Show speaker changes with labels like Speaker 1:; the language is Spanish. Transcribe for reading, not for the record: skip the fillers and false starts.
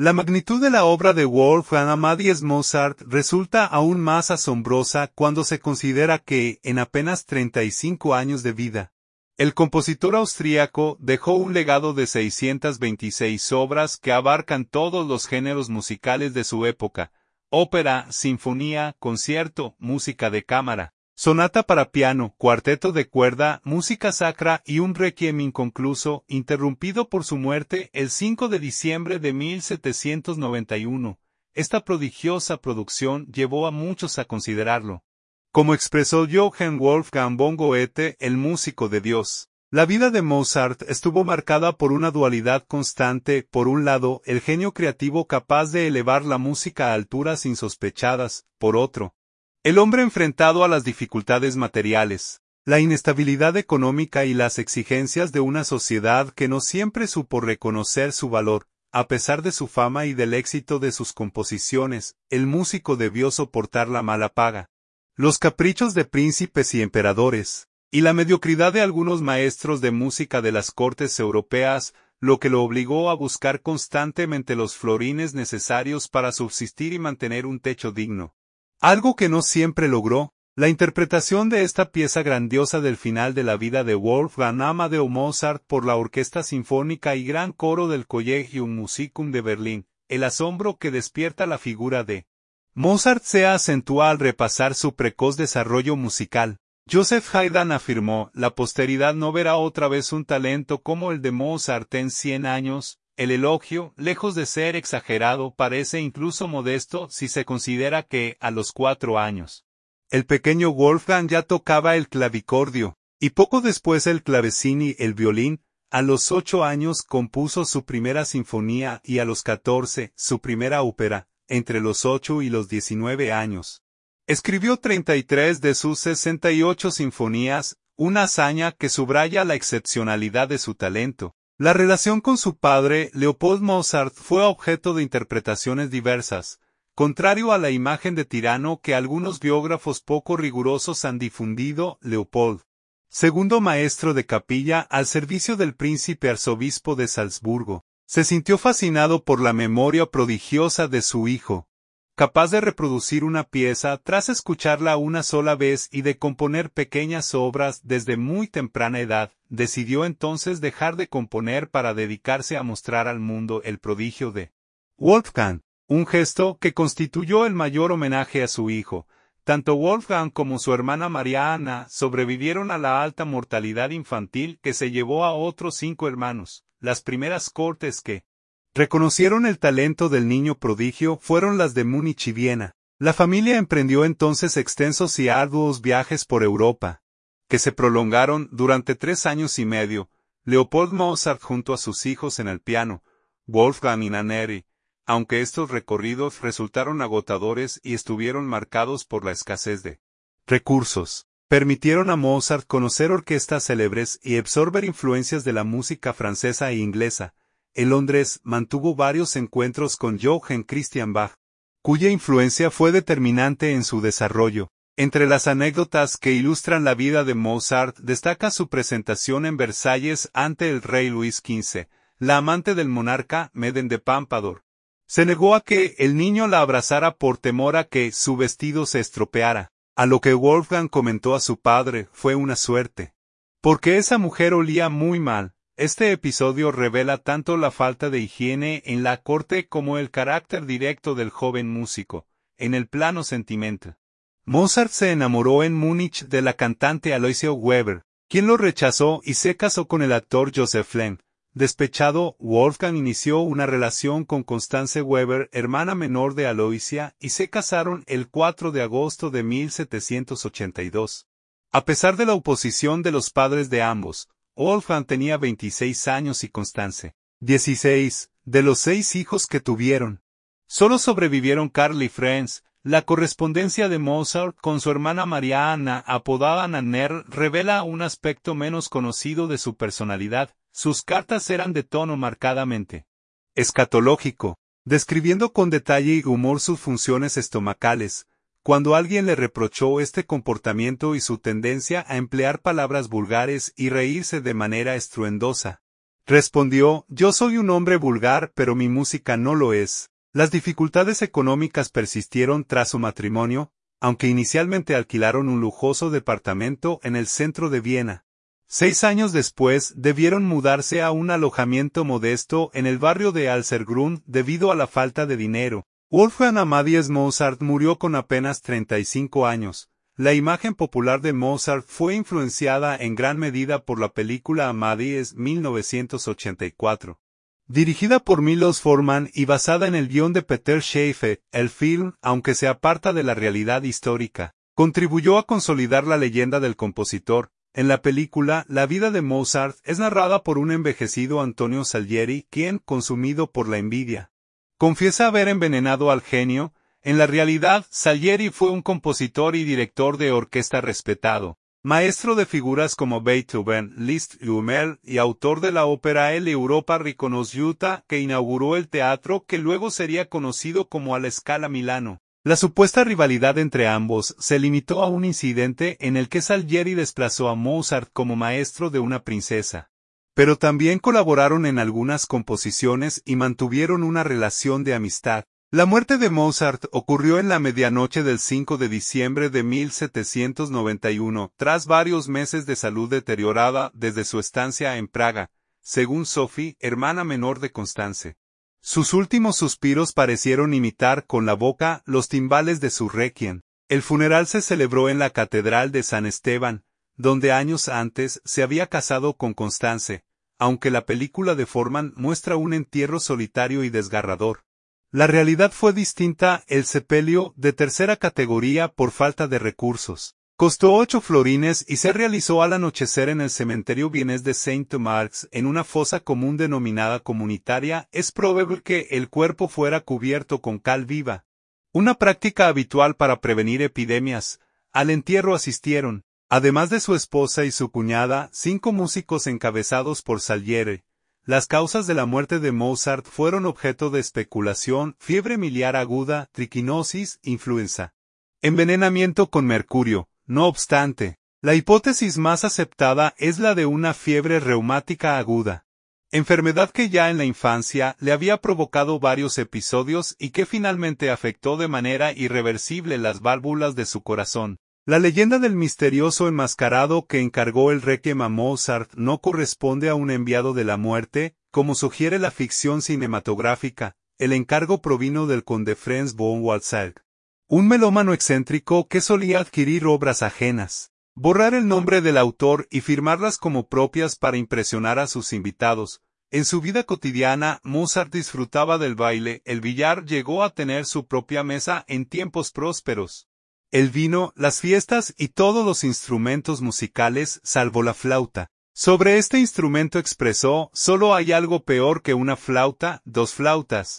Speaker 1: La magnitud de la obra de Wolfgang Amadeus Mozart resulta aún más asombrosa cuando se considera que, en apenas 35 años de vida, el compositor austríaco dejó un legado de 626 obras que abarcan todos los géneros musicales de su época: ópera, sinfonía, concierto, música de cámara, sonata para piano, cuarteto de cuerda, música sacra y un requiem inconcluso, interrumpido por su muerte el 5 de diciembre de 1791. Esta prodigiosa producción llevó a muchos a considerarlo, como expresó Johann Wolfgang von Goethe, el músico de Dios. La vida de Mozart estuvo marcada por una dualidad constante: por un lado, el genio creativo capaz de elevar la música a alturas insospechadas; por otro, el hombre enfrentado a las dificultades materiales, la inestabilidad económica y las exigencias de una sociedad que no siempre supo reconocer su valor. A pesar de su fama y del éxito de sus composiciones, el músico debió soportar la mala paga, los caprichos de príncipes y emperadores, y la mediocridad de algunos maestros de música de las cortes europeas, lo que lo obligó a buscar constantemente los florines necesarios para subsistir y mantener un techo digno. Algo que no siempre logró. La interpretación de esta pieza grandiosa del final de la vida de Wolfgang Amadeus Mozart por la Orquesta Sinfónica y Gran Coro del Collegium Musicum de Berlín, el asombro que despierta la figura de Mozart se acentúa al repasar su precoz desarrollo musical. Joseph Haydn afirmó: la posteridad no verá otra vez un talento como el de Mozart en 100 años. El elogio, lejos de ser exagerado, parece incluso modesto si se considera que, a los 4 años, el pequeño Wolfgang ya tocaba el clavicordio, y poco después el clavecín y el violín. A los 8 años compuso su primera sinfonía y a los 14, su primera ópera. Entre los 8 y los 19 años, escribió 33 de sus 68 sinfonías, una hazaña que subraya la excepcionalidad de su talento. La relación con su padre, Leopold Mozart, fue objeto de interpretaciones diversas, contrario a la imagen de tirano que algunos biógrafos poco rigurosos han difundido. Leopold, segundo maestro de capilla al servicio del príncipe arzobispo de Salzburgo, se sintió fascinado por la memoria prodigiosa de su hijo, capaz de reproducir una pieza tras escucharla una sola vez y de componer pequeñas obras desde muy temprana edad. Decidió entonces dejar de componer para dedicarse a mostrar al mundo el prodigio de Wolfgang, un gesto que constituyó el mayor homenaje a su hijo. Tanto Wolfgang como su hermana María Ana sobrevivieron a la alta mortalidad infantil que se llevó a otros 5 hermanos. Las primeras cortes que reconocieron el talento del niño prodigio fueron las de Múnich y Viena. La familia emprendió entonces extensos y arduos viajes por Europa, que se prolongaron durante 3 años y medio. Leopold Mozart junto a sus hijos en el piano, Wolfgang y Nannerl, aunque estos recorridos resultaron agotadores y estuvieron marcados por la escasez de recursos, permitieron a Mozart conocer orquestas célebres y absorber influencias de la música francesa e inglesa. En Londres mantuvo varios encuentros con Johann Christian Bach, cuya influencia fue determinante en su desarrollo. Entre las anécdotas que ilustran la vida de Mozart destaca su presentación en Versalles ante el rey Luis XV. La amante del monarca, Medem de Pompadour, se negó a que el niño la abrazara por temor a que su vestido se estropeara, a lo que Wolfgang comentó a su padre: fue una suerte, porque esa mujer olía muy mal. Este episodio revela tanto la falta de higiene en la corte como el carácter directo del joven músico. En el plano sentimental, Mozart se enamoró en Múnich de la cantante Aloysia Weber, quien lo rechazó y se casó con el actor Joseph Lem. Despechado, Wolfgang inició una relación con Constance Weber, hermana menor de Aloysia, y se casaron el 4 de agosto de 1782. A pesar de la oposición de los padres de ambos, Wolfgang tenía 26 años y Constance 16, de los 6 hijos que tuvieron. Solo sobrevivieron Karl y Franz. La correspondencia de Mozart con su hermana María Ana, apodada Nannerl, revela un aspecto menos conocido de su personalidad. Sus cartas eran de tono marcadamente escatológico, describiendo con detalle y humor sus funciones estomacales. Cuando alguien le reprochó este comportamiento y su tendencia a emplear palabras vulgares y reírse de manera estruendosa, Respondió, yo soy un hombre vulgar, pero mi música no lo es. Las dificultades económicas persistieron tras su matrimonio, aunque inicialmente alquilaron un lujoso departamento en el centro de Viena. 6 años después, debieron mudarse a un alojamiento modesto en el barrio de Alsergrund debido a la falta de dinero. Wolfgang Amadeus Mozart murió con apenas 35 años. La imagen popular de Mozart fue influenciada en gran medida por la película Amadeus 1984. Dirigida por Milos Forman y basada en el guión de Peter Shaffer, el film, aunque se aparta de la realidad histórica, contribuyó a consolidar la leyenda del compositor. En la película, la vida de Mozart es narrada por un envejecido Antonio Salieri, quien, consumido por la envidia, confiesa haber envenenado al genio. En la realidad, Salieri fue un compositor y director de orquesta respetado, maestro de figuras como Beethoven, Liszt y Hummel, y autor de la ópera El Europa riconosciuta, que inauguró el teatro que luego sería conocido como a la Scala Milano. La supuesta rivalidad entre ambos se limitó a un incidente en el que Salieri desplazó a Mozart como maestro de una princesa. Pero también colaboraron en algunas composiciones y mantuvieron una relación de amistad. La muerte de Mozart ocurrió en la medianoche del 5 de diciembre de 1791, tras varios meses de salud deteriorada desde su estancia en Praga, según Sophie, hermana menor de Constance. Sus últimos suspiros parecieron imitar con la boca los timbales de su requiem. El funeral se celebró en la Catedral de San Esteban, donde años antes se había casado con Constance, aunque la película de Forman muestra un entierro solitario y desgarrador. La realidad fue distinta. El sepelio, de tercera categoría por falta de recursos, costó 8 florines y se realizó al anochecer en el cementerio vienés de Saint-Marx en una fosa común denominada comunitaria. Es probable que el cuerpo fuera cubierto con cal viva, una práctica habitual para prevenir epidemias. Al entierro asistieron, además de su esposa y su cuñada, 5 músicos encabezados por Salieri. Las causas de la muerte de Mozart fueron objeto de especulación: fiebre miliar aguda, triquinosis, influenza, envenenamiento con mercurio. No obstante, la hipótesis más aceptada es la de una fiebre reumática aguda, enfermedad que ya en la infancia le había provocado varios episodios y que finalmente afectó de manera irreversible las válvulas de su corazón. La leyenda del misterioso enmascarado que encargó el requiem a Mozart no corresponde a un enviado de la muerte, como sugiere la ficción cinematográfica. El encargo provino del conde Franz von Walsegg, un melómano excéntrico que solía adquirir obras ajenas, borrar el nombre del autor y firmarlas como propias para impresionar a sus invitados. En su vida cotidiana, Mozart disfrutaba del baile. El billar llegó a tener su propia mesa en tiempos prósperos. El vino, las fiestas y todos los instrumentos musicales, salvo la flauta. Sobre este instrumento expresó: solo hay algo peor que una flauta, 2 flautas.